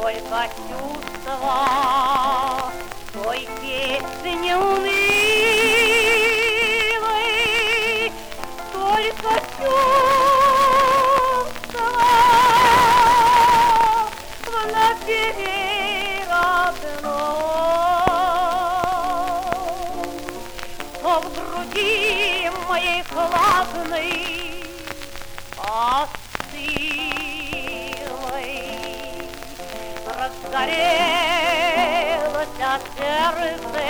Только чувства той песни унылой, только чувства в наперед одном, что в груди моей хладной остылой разгорелось сердце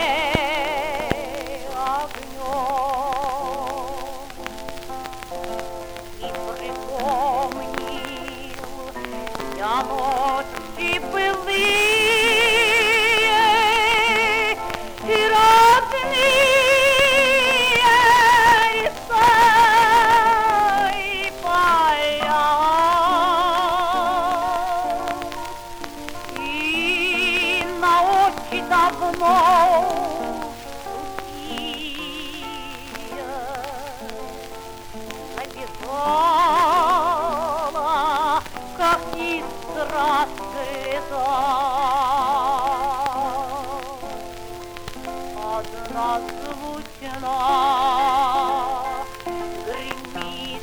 огнем. И припомнил я ночи былые и родные леса и поля, и на очи давно сухие набежала, как искра слеза. Однозвучно гремит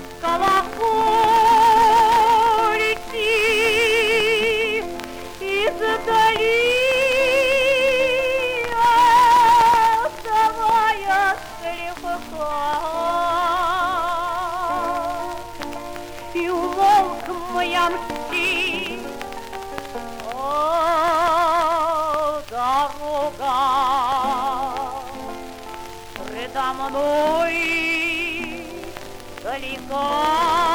колокольчик издали, отдавая слегка. И умолк моя мчит дорога. Предо мной далеко